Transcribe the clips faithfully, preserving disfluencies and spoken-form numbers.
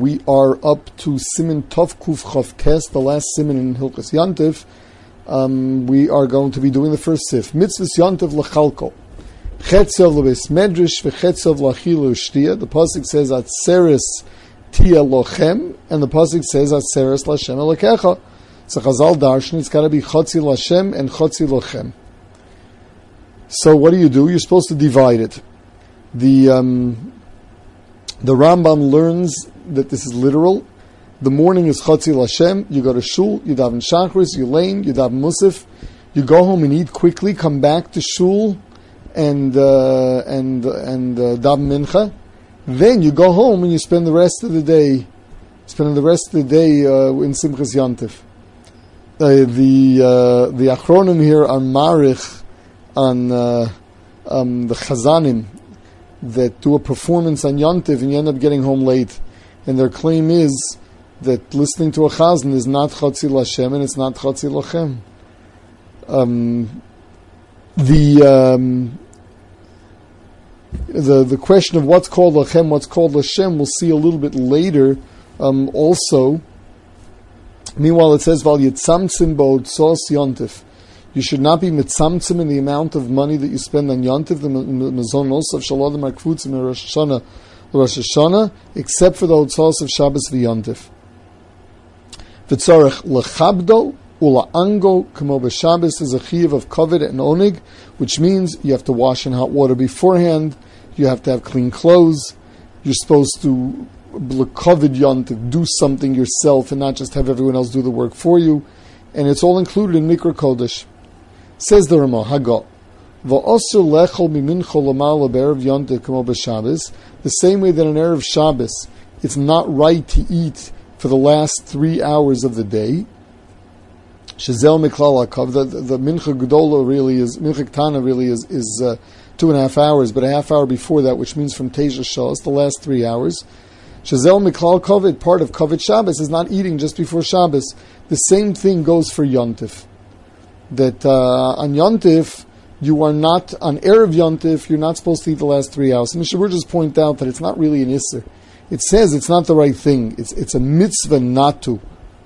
we are up to Siman Tov Kuf Chav Tes, the last Siman in Hilchos Yontif. Um, we are going to be doing the first Sif. Mitzvahs Yontif L'Chalko. Chetzov L'Beis Medrash V'Chetzov L'Achilu Shtia. The Pasuk says Atzeres Tia Lochem, and the Pasuk says Atzeres L'Shem Elokecha. So Chazal Darshan, it's got to be Chotzi L'Shem and Chotzi Lochem. So what do you do? You're supposed to divide it. The um, the Rambam learns that this is literal. The morning is Chotzi L'Shem. You go to shul, you daven Shachris, you lane, you daven Musaf. You go home and eat quickly. Come back to shul and uh, and and uh, daven Mincha. Then you go home and you spend the rest of the day, spend the rest of the day uh, in Simchas Yontif. Uh, the uh, the Achronim here are marich on uh, um, the Chazanim that do a performance on Yontif and you end up getting home late. And their claim is that listening to a Chazan is not Chotzi L'Shem and it's not Chotzi Lochem. Um, the, um, the the question of what's called Lochem, what's called L'Shem, we'll see a little bit later um, also. Meanwhile, it says, Val Yitzamtzim Bo Tzos Yontif. You should not be mitzamtzim in the amount of money that you spend on Yontif, the mazonos of Shalom Arkvutzim and Rosh Hashanah, Rosh Hashanah, except for the Otzos of Shabbos v'Yontif. V'tzorech lechabdo ula'ango kamo b'Shabbos is a chiyuv of kavod and onig, which means you have to wash in hot water beforehand, you have to have clean clothes, you're supposed to l'kavod Yontif, do something yourself and not just have everyone else do the work for you, and it's all included in Mikra Kodesh. Says the Ramah, Hagot, V'osur lechol mimincho l'mal b'erev Yontif kamo b'Shabbos, the same way that on Erev Shabbos, it's not right to eat for the last three hours of the day. Shazel miklal hakav, the, the Mincha Gedola really is, Mincha Ktana really is, is uh, two and a half hours, but a half hour before that, which means from Teisha Shas, the last three hours. Shazel miklal kavod, part of kavod Shabbos, is not eating just before Shabbos. The same thing goes for Yontif. That uh, on Yontif, you are not, on Erev Yontif, you're not supposed to eat the last three hours. And Mishnah just point out that it's not really an Isser. It says it's not the right thing. It's it's a mitzvah not to.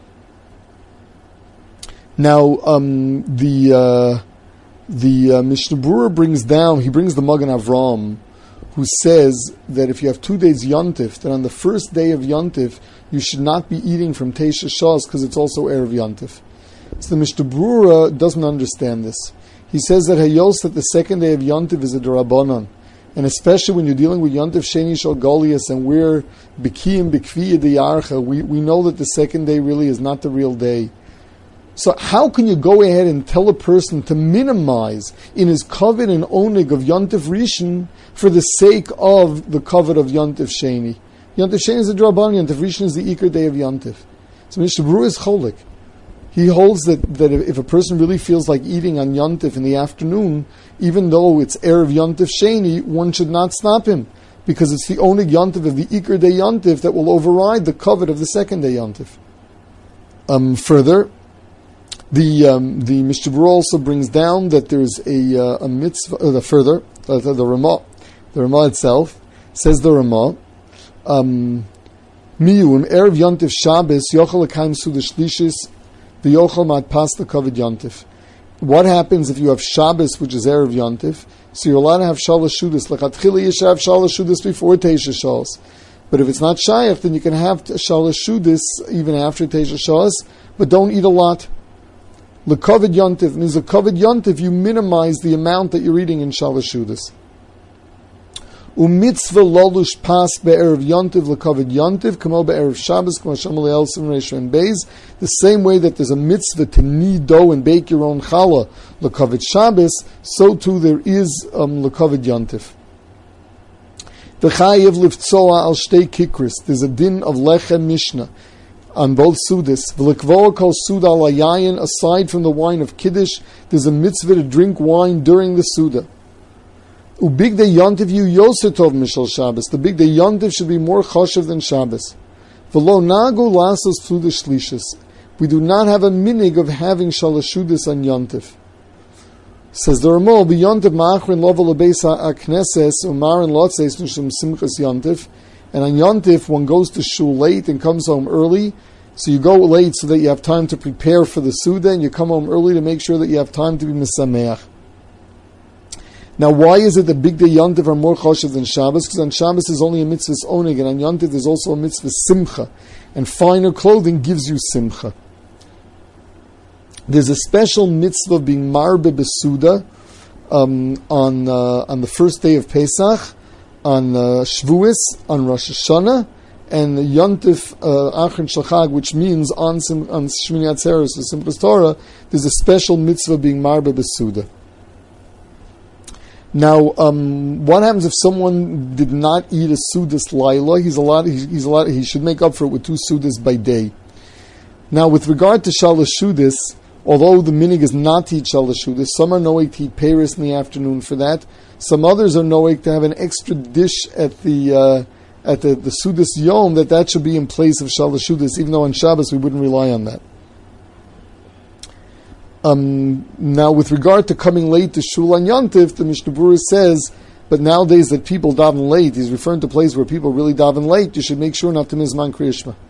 Now, um, the uh, the uh, Mishnah Berurah brings down, he brings the Magen Avram, who says that if you have two days Yontif, that on the first day of Yontif, you should not be eating from Teisha Shas because it's also Erev Yontif. So the Mishnah Berurah doesn't understand this. He says that Hayos, that the second day of Yontif is a Darabanan. And especially when you're dealing with Yontif Sheni Shal Golias and we're Bikiyim Bikviya Diyarcha, we, we know that the second day really is not the real day. So how can you go ahead and tell a person to minimize in his kavod and onig of Yontif Rishon for the sake of the kavod of Yontif Sheni? Yontif Sheni is a Darabanan, Yontif Rishon is the Iker day of Yontif. So Mishnah Berurah is cholik. He holds that, that if a person really feels like eating on Yontif in the afternoon, even though it's Erev Yontif Sheni, one should not stop him, because it's the only Yontif of the Iker Day Yontif that will override the kavod of the second day Yontif. Um, further, the um, the Mishnah Berurah also brings down that there's a, uh, a mitzvah, uh, the further, uh, the, the Ramah, the Ramah itself, says the Ramah, um, Miyum, Erev Yontif Shabbos, Yochel L'Kaim Suda Shlishis, the Yochel Mat Pasta Kavod Yontif. What happens if you have Shabbos, which is Erev Yontif? So you're allowed to have Shalosh Shudas. Lechatchila you should have Shalosh Shudas before Teisha Shas. But if it's not Shayach, then you can have Shalosh Shudas even after Teisha Shas, but don't eat a lot. Lekavod Yontif means a Kavod Yontif, you minimize the amount that you're eating in Shalosh Shudas. Umitzvah lolush pas be'erev Yontiv l'kavod Yontiv kamo be'erev Shabbos kamo shamal elsim reisha and beis. The same way that there's a mitzvah to knead dough and bake your own challah l'kavod Shabbos, so too there is um, l'kavod Yontiv. V'chayev liftzoa al shtei kikris. There's a din of lechem mishnah on both sudas. V'likvoa kol suda al hayayin. Aside from the wine of kiddush, there's a mitzvah to drink wine during the suda. Ubig day Yontiv you yoser tov mishal Shabbos. The big day Yontiv should be more choshev than Shabbos. V'lo nagu lasos fludish shlishis. We do not have a minig of having shalashudis on Yontiv. Says the Ramah, be Yontiv ma'achrin lovel abeis ha'kneses umar and lotzeis nishum simchas Yontiv. And on Yontif, one goes to shul late and comes home early. So you go late so that you have time to prepare for the Suda, and you come home early to make sure that you have time to be Mesameach. Now, why is it that big day Yontif are more choshev than Shabbos? Because on Shabbos is only a mitzvah oneg, and on Yontif there's also a mitzvah simcha. And finer clothing gives you simcha. There's a special mitzvah of being marbe besuda um, on uh, on the first day of Pesach, on uh, Shavuos, on Rosh Hashanah, and Yontif Achron Shachag, which means on Sim, on Shmini Atzeres, the Simchas Torah. There's a special mitzvah of being marbe besuda. Now, um, what happens if someone did not eat a sudas laila? He's allowed. He's allowed. He should make up for it with two sudas by day. Now, with regard to shalosh sudas, although the minig is not to eat shalosh sudas, some are noig to eat peiros in the afternoon for that. Some others are noig to have an extra dish at the uh, at the, the sudas yom, that that should be in place of shalosh sudas, even though on Shabbos we wouldn't rely on that. Um, now, with regard to coming late to shul on Yontif, the Mishnah Berurah says, but nowadays that people daven late, he's referring to places where people really daven late, you should make sure not to miss man Kriya Shema.